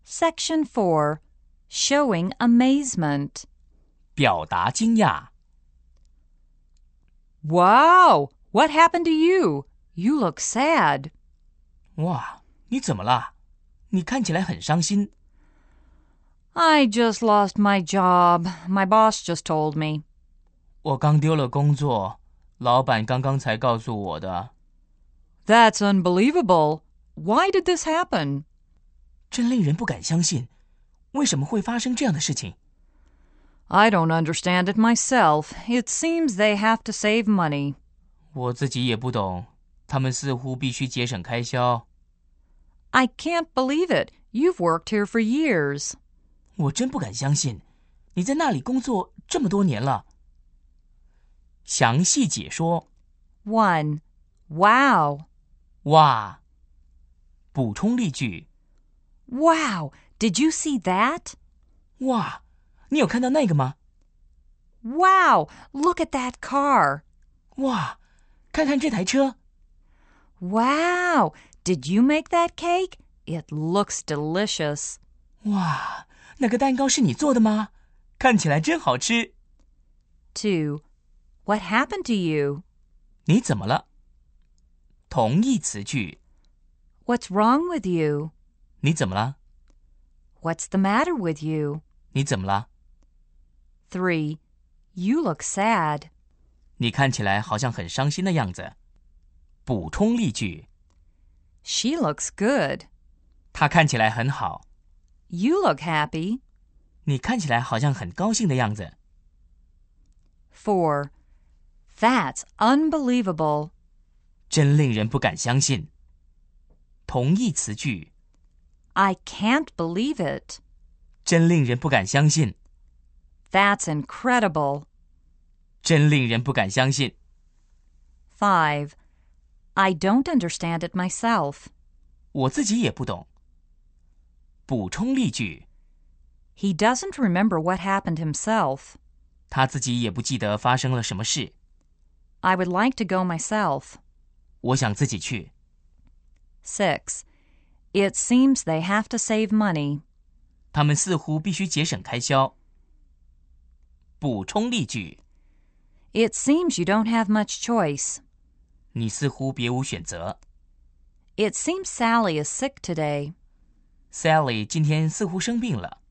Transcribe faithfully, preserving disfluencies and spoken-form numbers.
Section four, Showing amazement. 表达惊讶。 Wow! What happened to you? You look sad. 哇，你怎么了？你看起来很伤心。 I just lost my job. My boss just told me. 我刚丢了工作，老板刚刚才告诉我的。 That's unbelievable. Why did this happen? 真令人不敢相信，为什么会发生这样的事情？ I don't understand it myself. It seems they have to save money. 我自己也不懂，他们似乎必须节省开销。 I can't believe it. You've worked here for years. 我真不敢相信，你在那里工作这么多年了。详细解说。 one. Wow. 哇！补充例句。 Wow! Did you see that? 哇！你有看到那个吗？ Wow! Look at that car. 哇！看看这台车。 Wow! Did you make that cake? It looks delicious. 哇！那个蛋糕是你做的吗？看起来真好吃。 two. What happened to you? 你怎么了？同义词句。 What's wrong with you? 你怎么了？ What's the matter with you? 你怎么了？ three. You look sad. 你看起来好像很伤心的样子。补充例句。 She looks good. 她看起来很好。 You look happy. 你看起来好像很高兴的样子。 four. That's unbelievable. 真令人不敢相信。同义词句。 I can't believe it. 真令人不敢相信。 That's incredible. 真令人不敢相信。 five. I don't understand it myself. 我自己也不懂。补充例句。 He doesn't remember what happened himself. 他自己也不记得发生了什么事。 I would like to go myself. 我想自己去。 six. It seems they have to save money. 他们似乎必须节省开销。补充例句。 It seems you don't have much choice. 你似乎别无选择。 It seems Sally is sick today. Sally 今天似乎生病了。